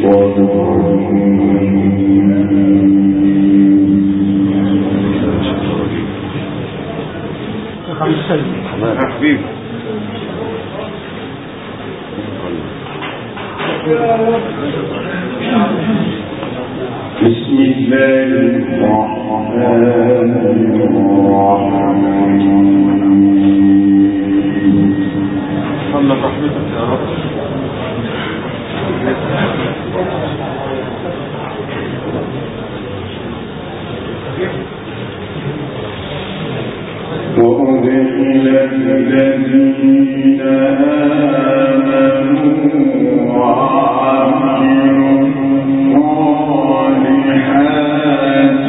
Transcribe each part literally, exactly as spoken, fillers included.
بسم الله الرحمن الرحيم. الله رحمتك يا رب. وأدخل الذين آمنوا وعملوا الصالحات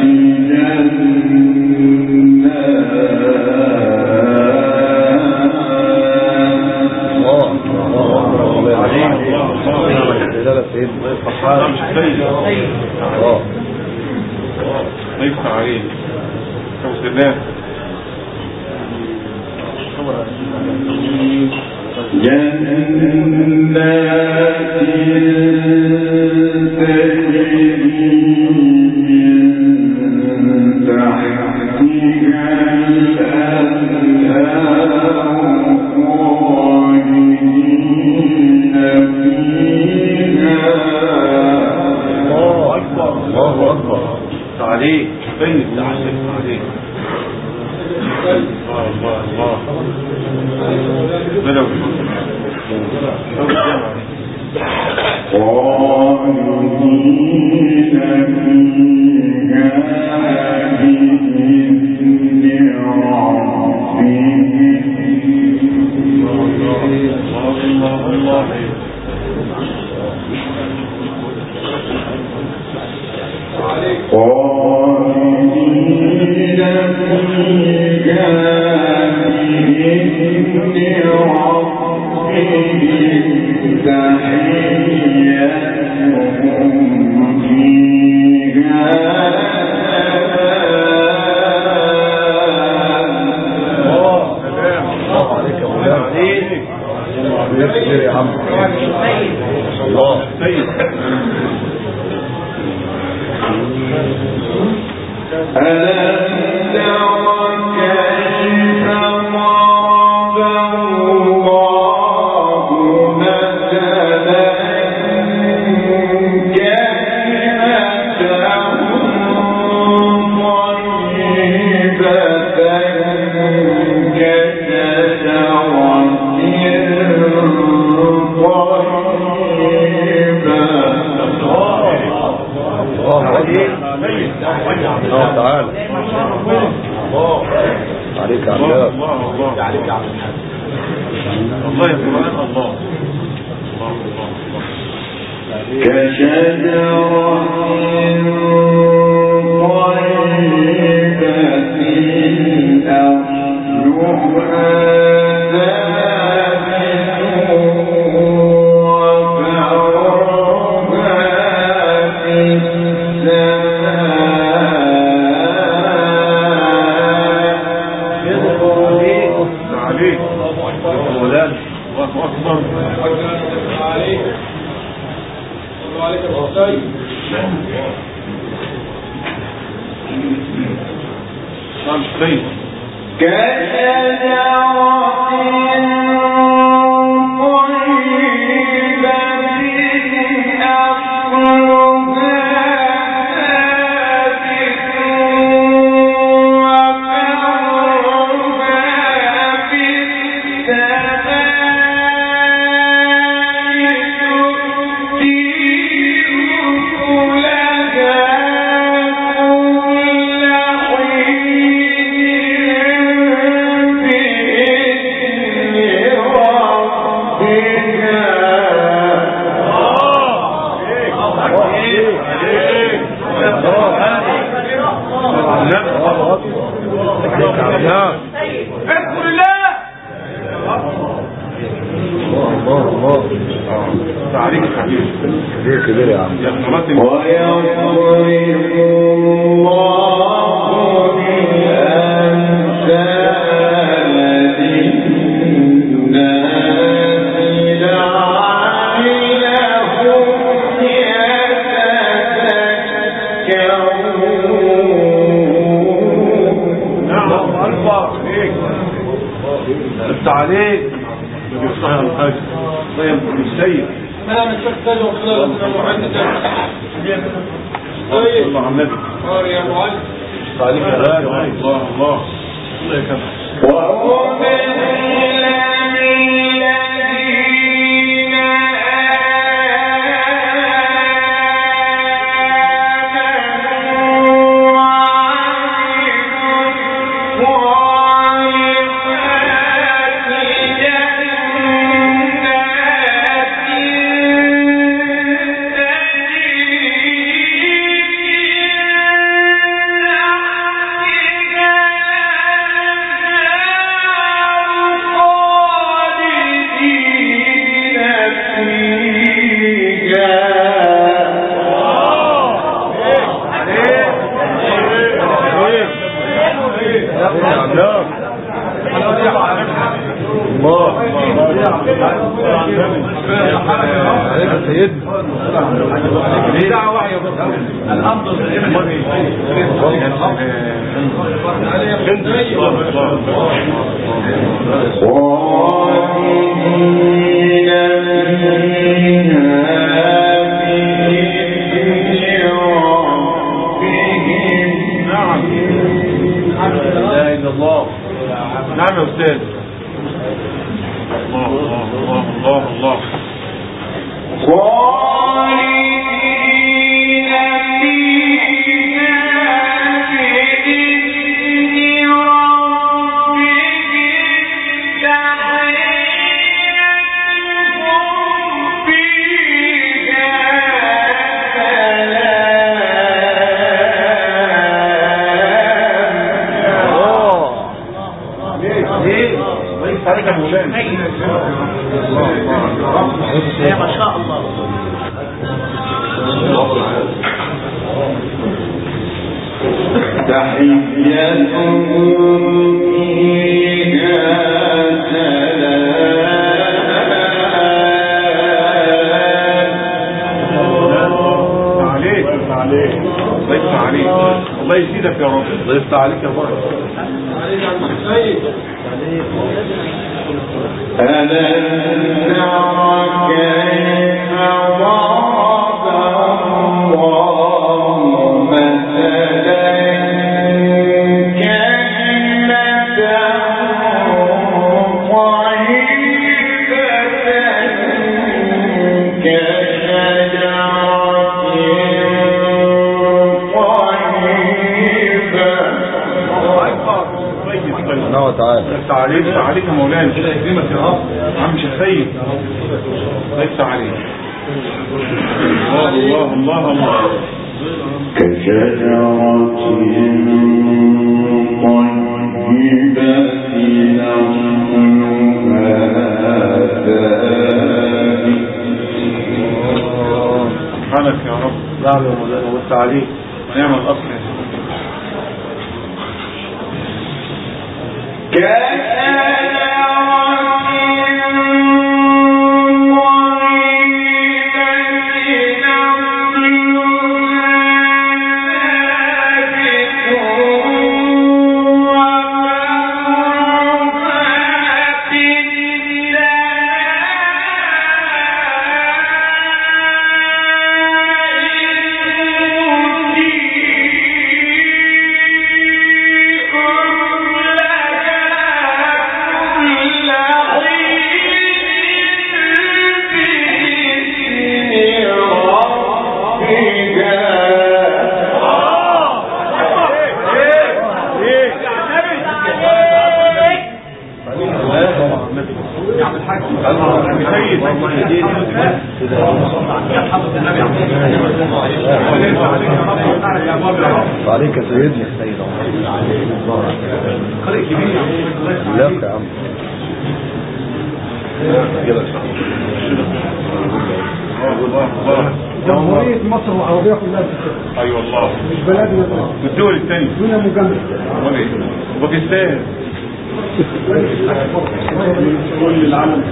جنات Yeah. طيب السيد انا مستخدم خلال المعدة طيب الله على النبي يا معلم عليك يا غالي الله الله الله يكرمك نعم يا أستاذ الله الله الله الله الله ما شاء الله تحيتهم فيها سلام. عليك عليك ضيف عليك الله يزيدك يا رب ضيف عليك يا رب ألم نر كيف ضرب الله مثلا كلمة طيبة كشجرة سبحانه وتعالى. عليك عليك يا مولانا كده يكرمك يا رب عم شيخ سيد ليس عليك الله الله الله الله كشجرة طيبة سبحانك يا رب نعم يا مولانا وسع عليك ونعم الأصل عليك يا سيدنا قارئ كبير لا يا عم جمهورية مصر والعربية كلها بتشتغل. اي والله مش بلدنا بس. والدول الثانية الدنيا مجمدة. باكستان كل العالم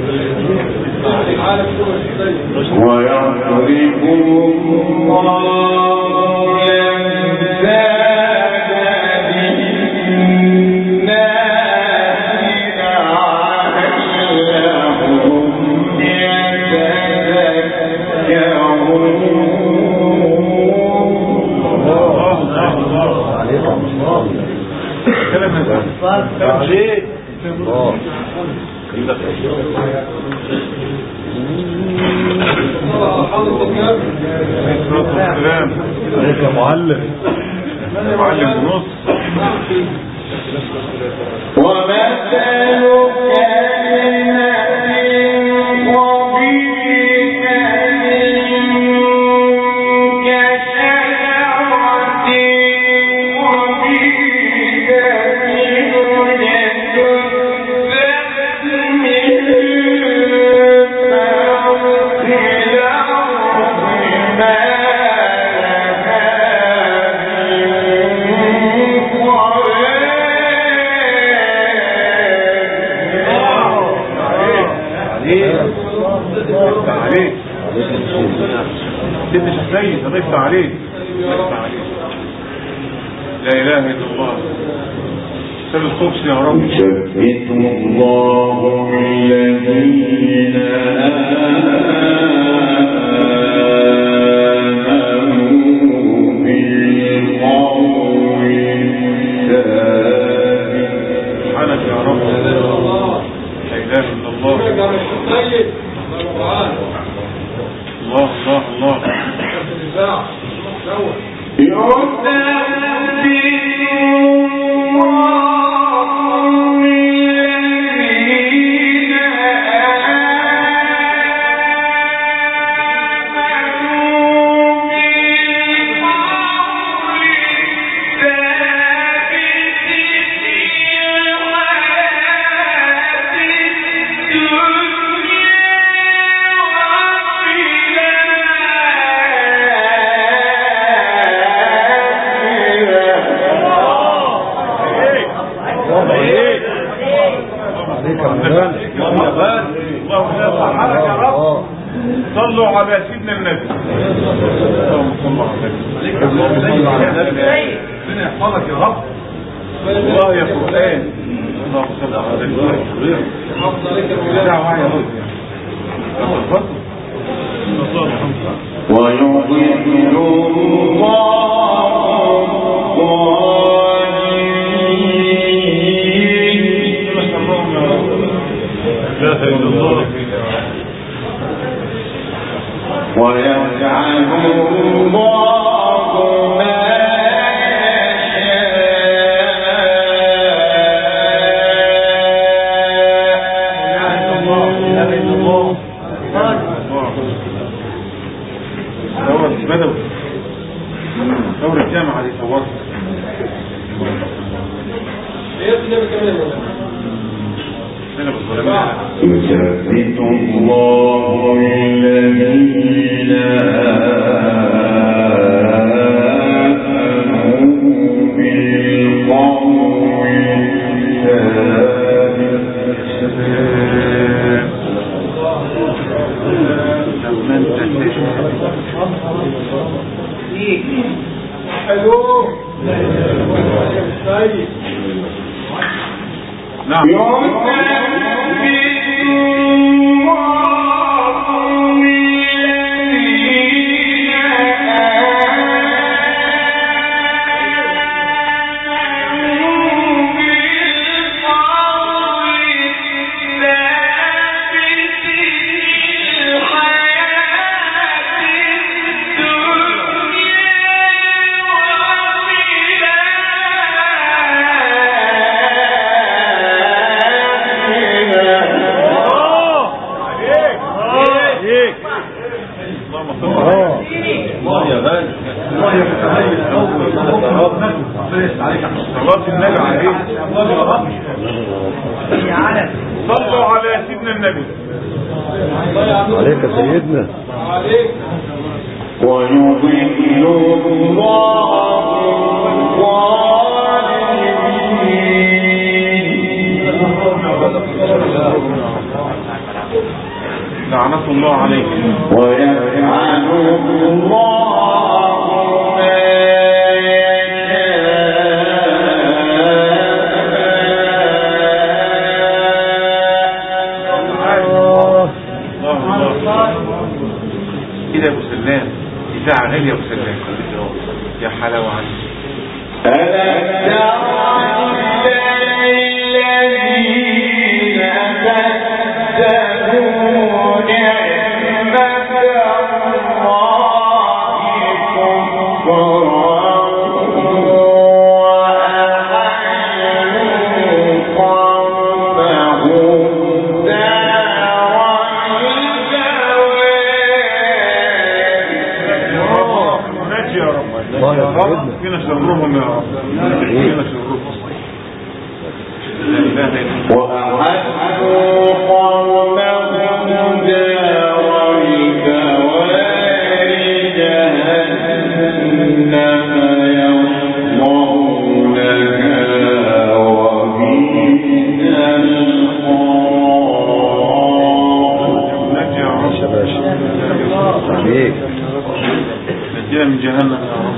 ويضربهم الله الأمثال للناس لعلهم يا معلم يا معلم ونص. ضيفت عليه لا اله الا الله. سر الخبز يا رب. يثبت الله الذين آمنوا بالقول الثابت. سبحانك يا رب. لا اله الا الله. الله الله الله. صلوا على سيدنا النبي. اللهم صل على النبي. ربنا يحفظك يا رب. الله يا قرآن. اللهم صل على النبي. حافظ عليك يا مولانا يا رب. ويضل الله الظالمين. لا اله الا الله. ويفعل الله ما بدوي دورة الجامعة دي صورت يثبت الله الذين آمنوا بالقول نعم. صلوا على سيدنا النبي. عليك يا سيدنا. ويضل الله الظالمين. لعنة الله عليك. ويفعل الله ما كده يا ابو سلام. اذاعه غاليه يا ابو سلام. يا حلاوه عليك. ألم تر إلى الذين بدلوا نعمة الله كفرا الله يا سيدنا. فينا شرهم يا رب، فينا شرهم. لا اله الا الله. وأعدوا قومهم دار البوار جهنم يصلونها وبئس القرار. عليك نجينا من جهنم يا رب.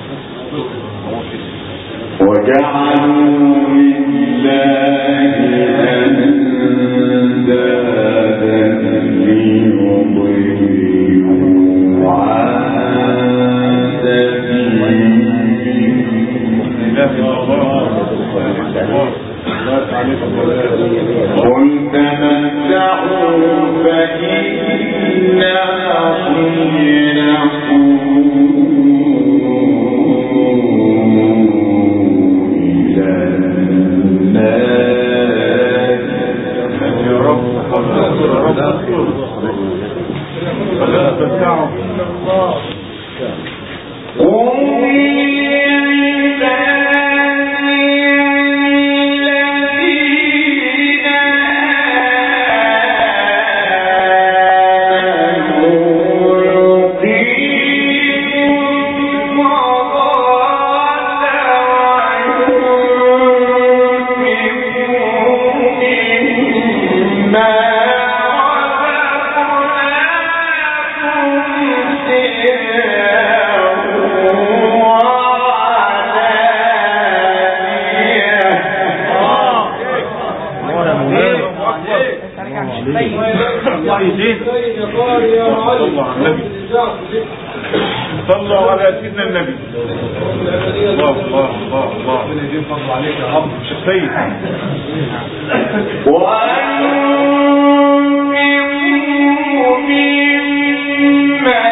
وجعلوا لله أندادا ليضلوا عن سبيله قل تمتعوا فإن مصيركم صلوا على سيدنا النبي. الله الله الله الله يفضل عليك يا رب. شيخ سيد وأنفقوا مما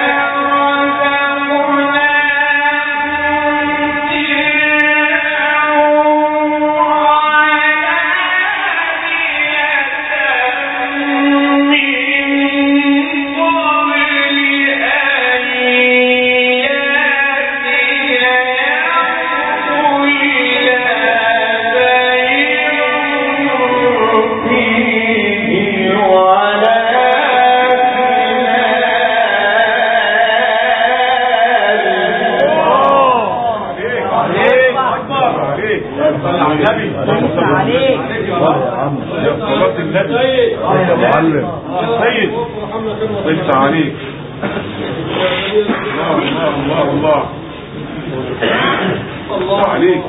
عليك. الله الله الله الله عليك.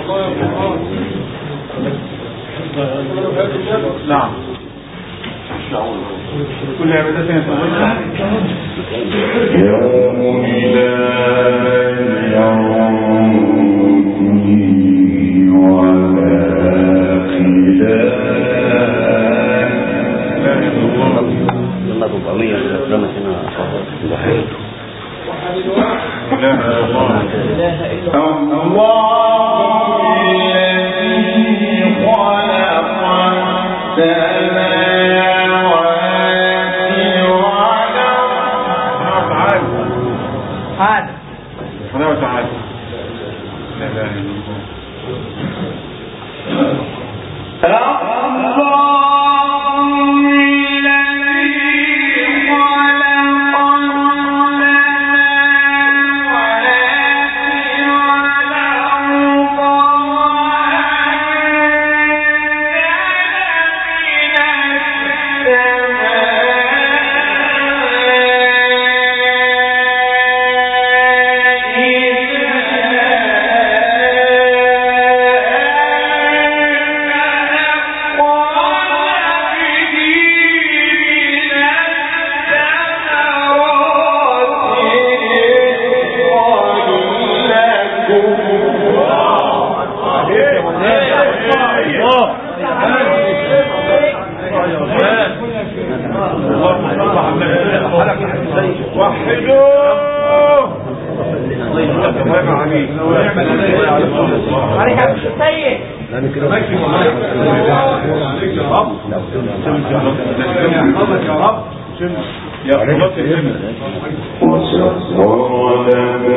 نعم كل عبادتنا يوم لا يروني ولا يا خلاص الجنة وسخر لكم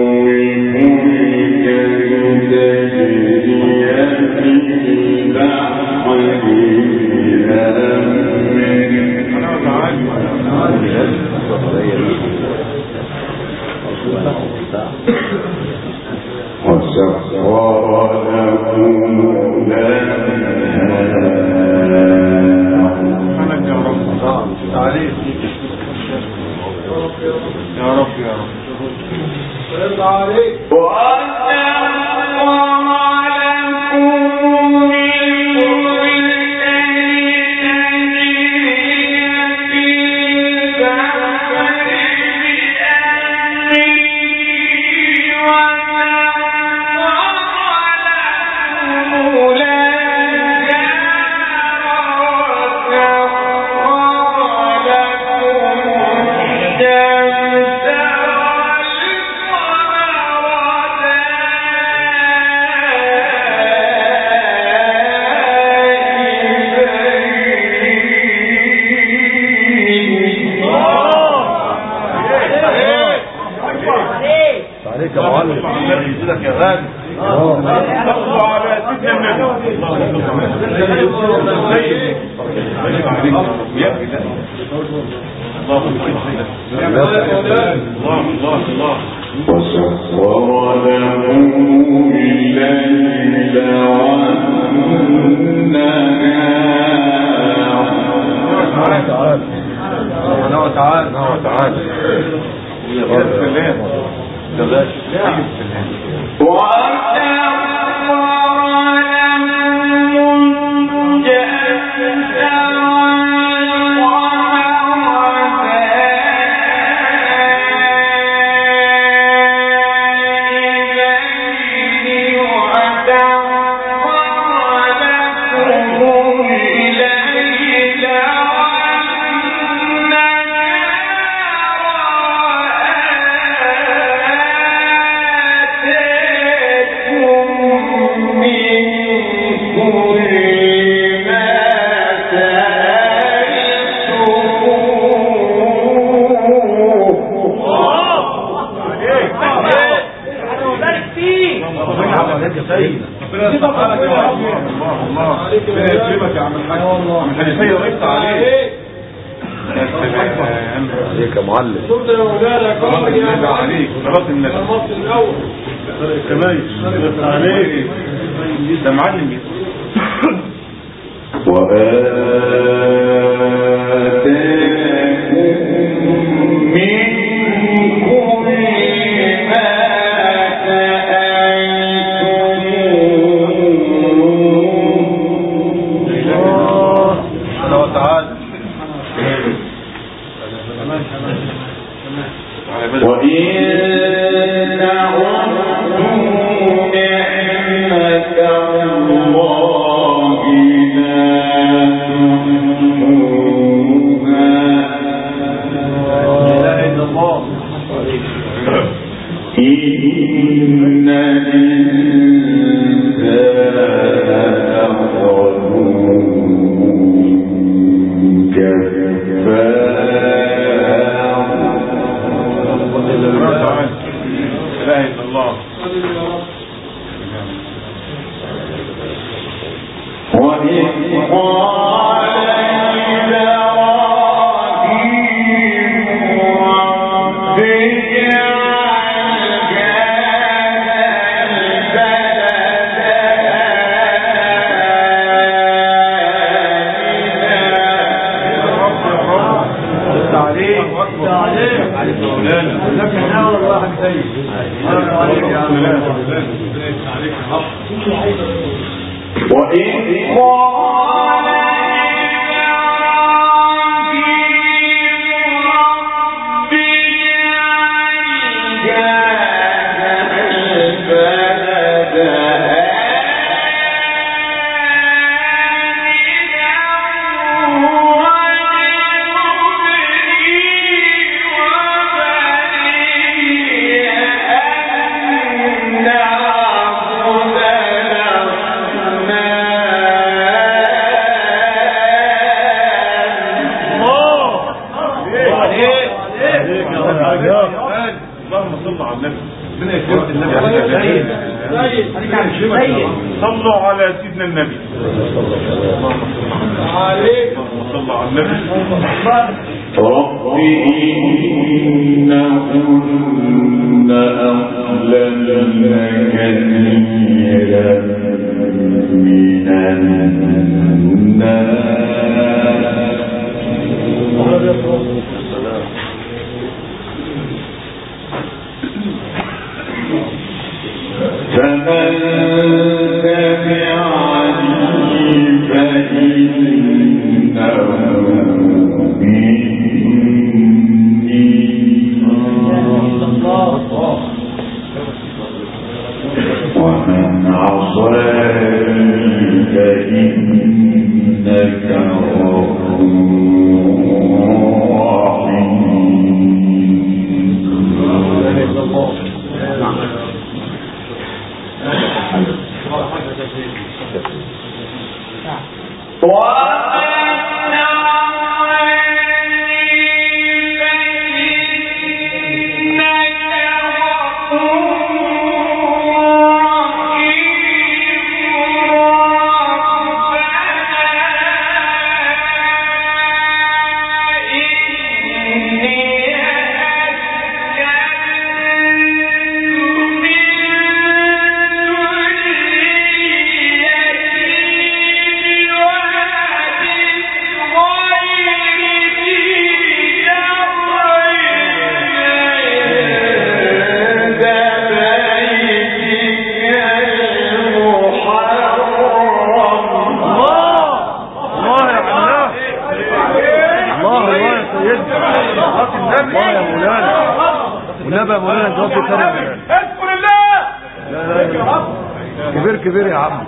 الملك تجري في البحر وسخر لكم سبحانك يا رب تعاليك يا رب يا رب الله عليك عليك يا معلم يجيلك يا غالي صلوا على سيدنا النبي الله الله الله وسخر لهم الليل والنهار سبحانه وتعالى سبحانه وتعالى يا سلام سلام عليك يا معلم عليك خلاص النبي كمان عليك ده معلم عليك اللهم صل على النبي. ربنا يكرمك النبي عليه. صلوا على سيدنا النبي. اللهم صل عليك. اللهم صل على النبي. رب إنهن أضللن كثيرا من الناس فمن تبعني فإنه مني ومن عصاني فإنك غفور كبير كبير يا عم.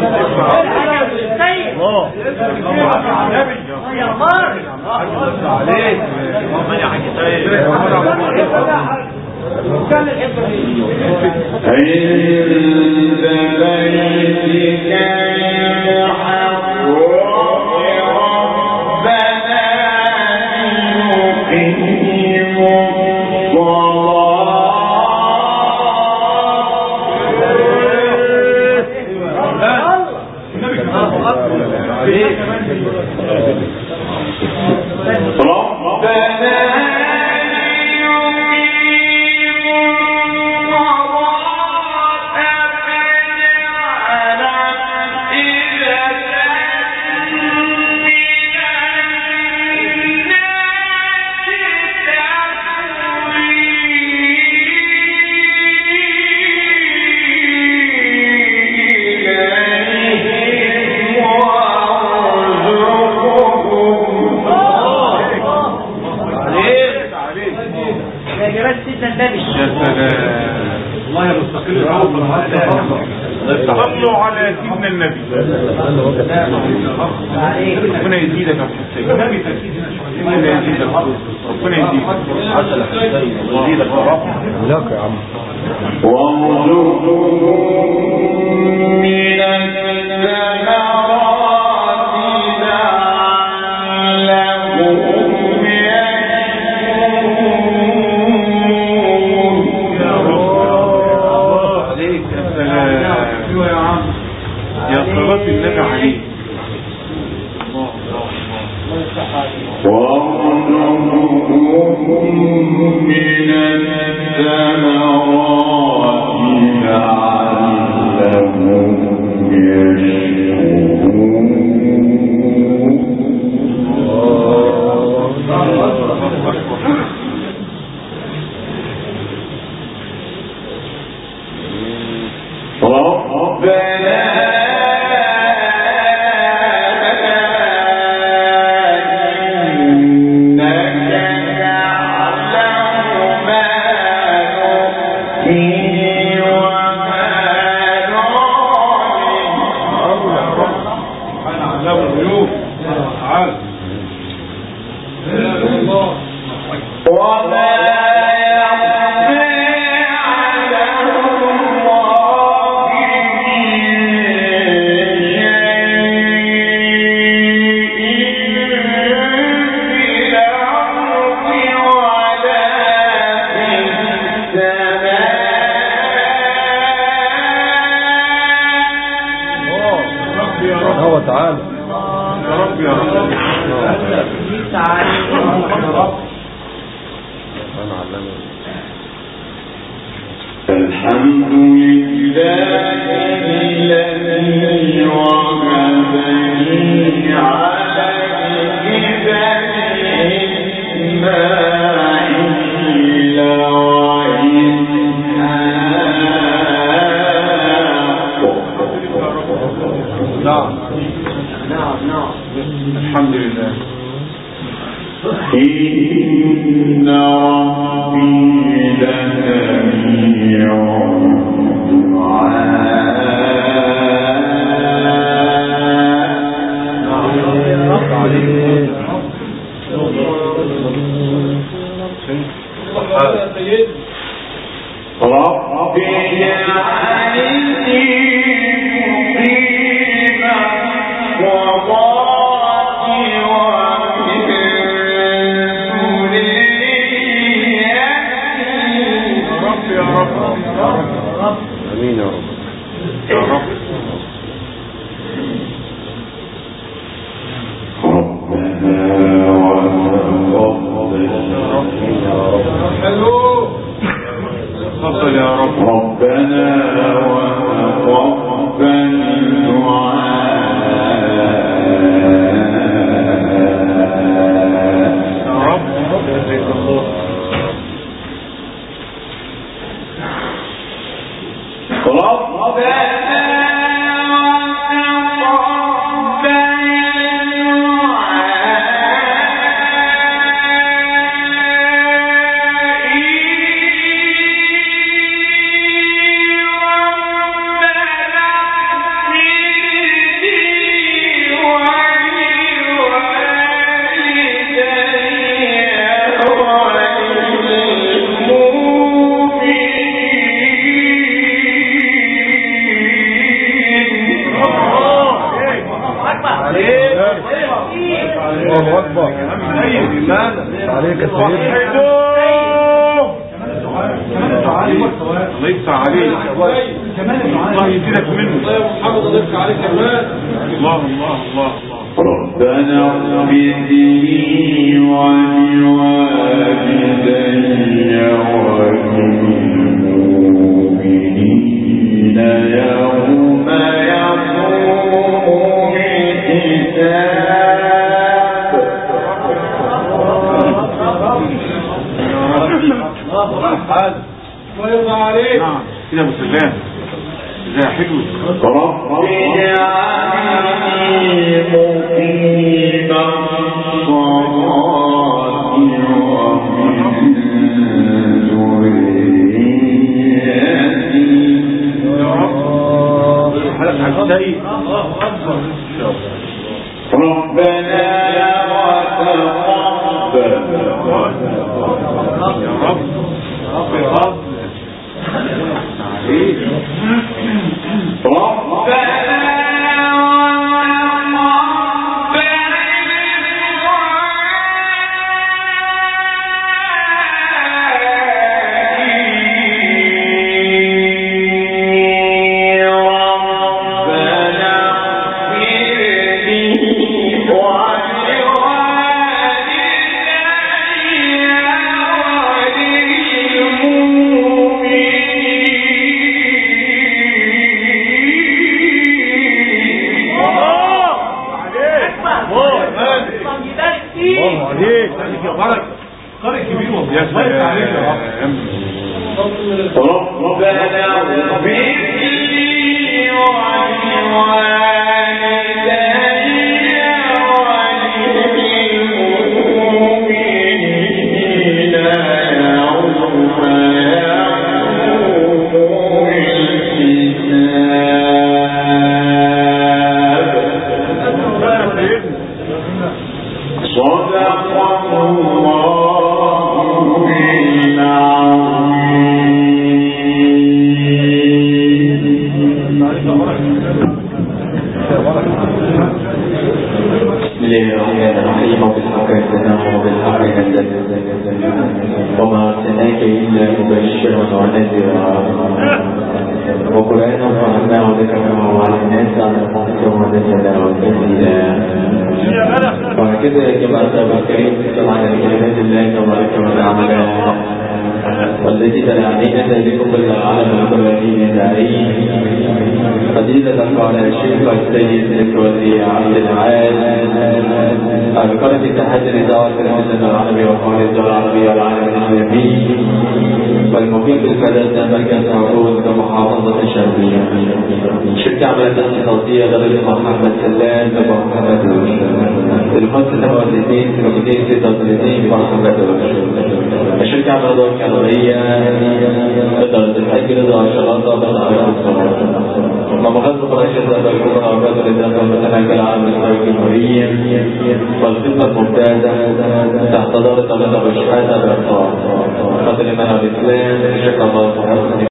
صلوا على سيدنا النبي. ربنا يزيدك يا حسين. ربنا يزيدك. ربنا يزيدك يا رب. لك يا عم. وارزقهم من الثمرات لعلهم يا صلاة النبي عليه. وارزقهم من الثمرات لعلهم إن ربي لسميع فضيلة قال الشيخ السيد الولي عبد العال بقرة اتحاد الإذاعة والتلفزيون العربي وقناة الدولة العربية والعالم الإسلامي والمقيم بالفلاتة مركز عروض كمحافظة الشرقية. شركة عمليات اتصالية غير محمد سلام بمحافظة تليفون ستة وثلاثين ثلاثين ستة وثلاثين بمحافظة. الشركة عمليات كهربائية تقدر تسجل عشرات بنعرف ومغلق الأشياء الكبرى وكذا لذلك المتناكل على مستوى الجمهورية والخدمة الممتازة تحت دار طلبة وشحاتة بالأطراف. قدر من الإسلام شكرا الله